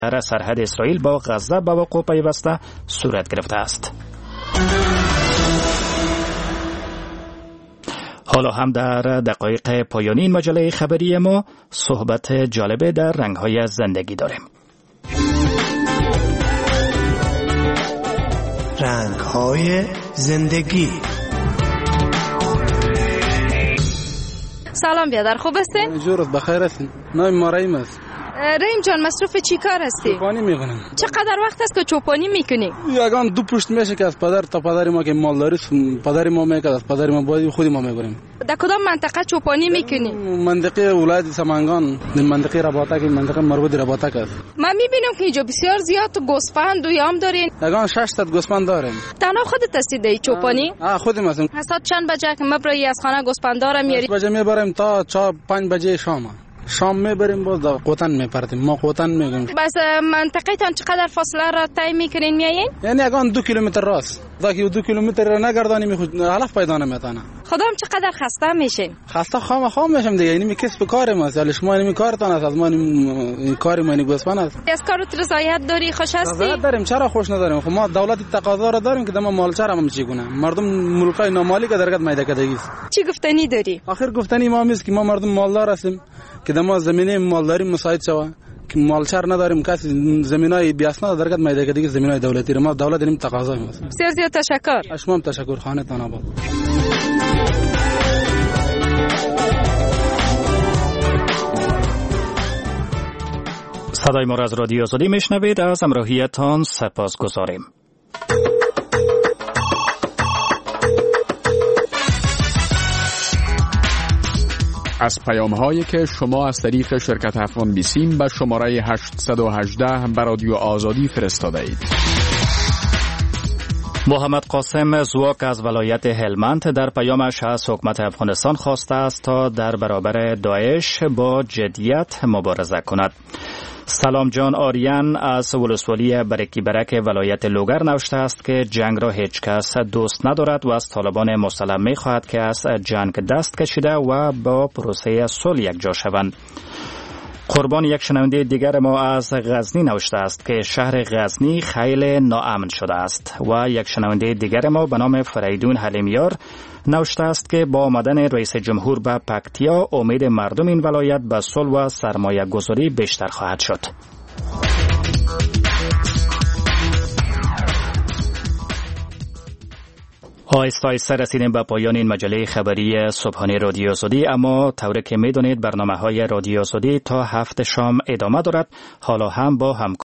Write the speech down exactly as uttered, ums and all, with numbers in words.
در سرحد اسرائیل با غزه به وقوع پیوسته صورت گرفته است. حالا هم در دقایق پایانی این مجله خبری ما صحبت جالبه در رنگ‌های زندگی داریم. رنگ‌های زندگی. سلام بیادر، خوب هستین؟ جورت بخیر هستین. نام ما رحیم است. رحیم جان، مصروف چی کار هستی؟ چوپانی میکنم. چقدر وقت است که چوپانی میکنی؟ یگان دو پشت میشه که از پدر تا پدر ما که مالداری پدر ما میکرد، از پدر ما باید خودی ما میکنیم. در کدام منطقه چوپانی میکنی؟ منطقه ولایت سمنگان، منطقه رباطک، منطقه مربوط رباطک است. من میبینم که اینجا بسیار زیاد گوسفند و یام دارین. یگان شش تا گوسفند داریم. تنها خودت هستی در چوپانی؟ آه خودم هستم. ساعت چند بجه که مبرای از خانه گوسفندا رو میاری؟ بجه میبریم تا چهار پنج بجه شام. شام میبریم باز در قوتن میپرتیم. ما قوتن میگیم. بس منطقه تان چقدر فاصله را طی میکنین میایین؟ یعنی اگان دو کیلومتر راست. تا دو کیلومتر را نگردانی میخواد علف پیدا نمیتونه. خودم چقدر خسته میشین؟ خسته خام خام میشم دیگه. یعنی می کسب کار ما است. ولی شما این کارتان است. از ما این کار ما گوسفند است. از کارت رضایت داری؟ خوش هستی؟ رضایت داریم. چرا خوش نداریم؟ خب ما دولت تقاضا را داریم که ما مالچر هم چیگونه. مردم ملکای نامالی که درگت میده کدگی است. چی گفتنی داری؟ آخر گفتنی ما میست که ما مردم مالدار هستیم که ما زمینه مالداری مساعد شوه که مالچر نداریم. کسی زمینای بیاسنا درگت میده کدگی زمینای دولتی را ما دولت داریم تقاضا میست. بسیار زیاد تشکر. شما هم تشکر. خانتان آباد. صدای ما را از رادیو آزادی میشنوید. از همراهیتان سپاس گذاریم. از پیام‌هایی که شما از طریق شرکت افغان بیسیم به شماره هشت یک هشت به رادیو آزادی فرستاده اید. محمد قاسم زواک از ولایت هلمند در پیامش از حکومت افغانستان خواسته است تا در برابر داعش با جدیت مبارزه کند. سلام جان آریان از ولسوالی برکی برک ولایت لوگر نوشته است که جنگ را هیچ کس دوست ندارد و از طالبان مسلم می خواهد که از جنگ دست کشیده و با پروسه صلح یکجا شوند. قربان یک شنونده دیگر ما از غزنی نوشته است که شهر غزنی خیلی ناامن شده است و یک شنونده دیگر ما به نام فریدون حلیمیار نوشته است که با آمدن رئیس جمهور به پکتیا امید مردم این ولایت به صلح و سرمایه گذاری بیشتر خواهد شد. آهسته آهسته رسیدیم به پایان این مجله خبری صبحانه رادیو آزادی، اما طوری که میدونید برنامه های رادیو آزادی تا هفت شام ادامه دارد. حالا هم با هم